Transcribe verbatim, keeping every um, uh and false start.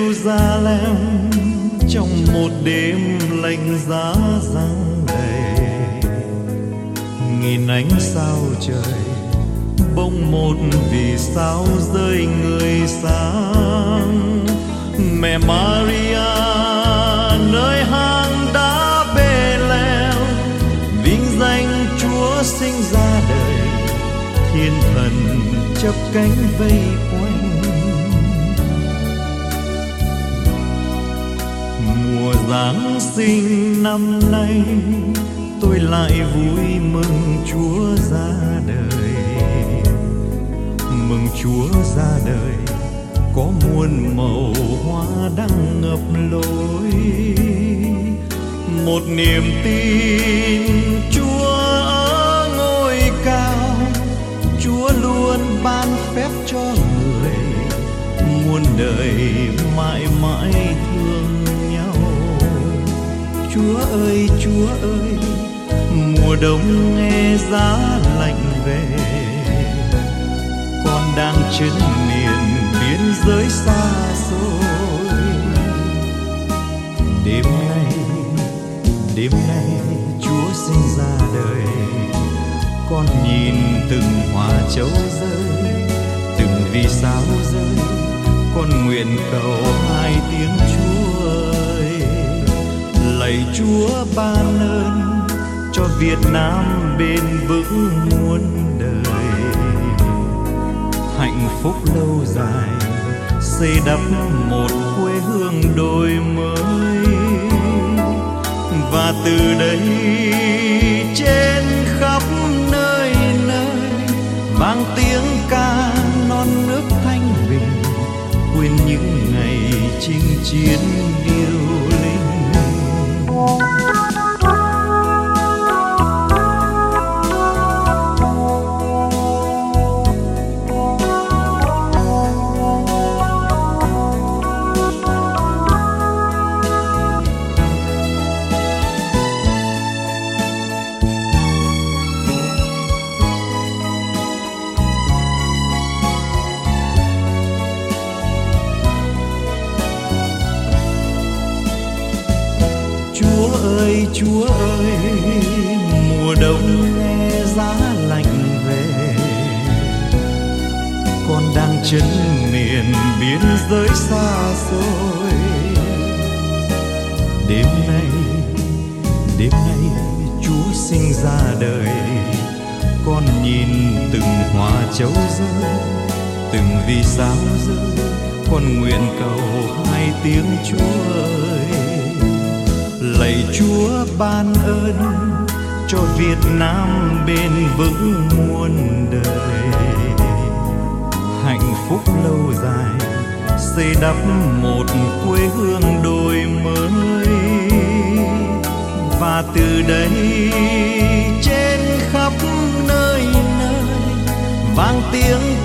Jerusalem trong một đêm lạnh giá giăng đầy, nghìn ánh sao trời bỗng một vì sao rơi người sáng. Mẹ Maria nơi hang đá Bê-lem, vinh danh Chúa sinh ra đời, thiên thần chắp cánh vây quanh. Mùa Giáng sinh năm nay tôi lại vui mừng Chúa ra đời. Mừng Chúa ra đời có muôn màu hoa đang ngập lối. Một niềm tin Chúa ở ngôi cao, Chúa luôn ban phép cho người, muôn đời mãi mãi thương nhau. Chúa ơi, Chúa ơi, mùa đông nghe giá lạnh về, con đang trên miền biên giới xa xôi. Đêm nay, đêm nay Chúa sinh ra đời, con nhìn từng hoa châu rơi, từng vì sao rơi, con nguyện cầu hai tiếng Chúa ơi. Lạy Chúa ban ơn cho Việt Nam bền vững muôn đời, hạnh phúc lâu dài xây đắp một quê hương đổi mới. Và từ đây trên khắp nơi nơi vang tiếng ca non nước thanh bình, quên những ngày chinh chiến điêu linh. Chúa ơi, Chúa ơi, mùa đông nghe giá lạnh về, con đang chân miền biên giới xa xôi. Đêm nay, đêm nay Chúa sinh ra đời, con nhìn từng hoa châu rơi, từng vì sao rơi, con nguyện cầu hai tiếng Chúa ơi. Lạy Chúa ban ơn cho Việt Nam bền vững muôn đời, hạnh phúc lâu dài xây đắp một quê hương đổi mới. Và từ đây trên khắp nơi nơi vang tiếng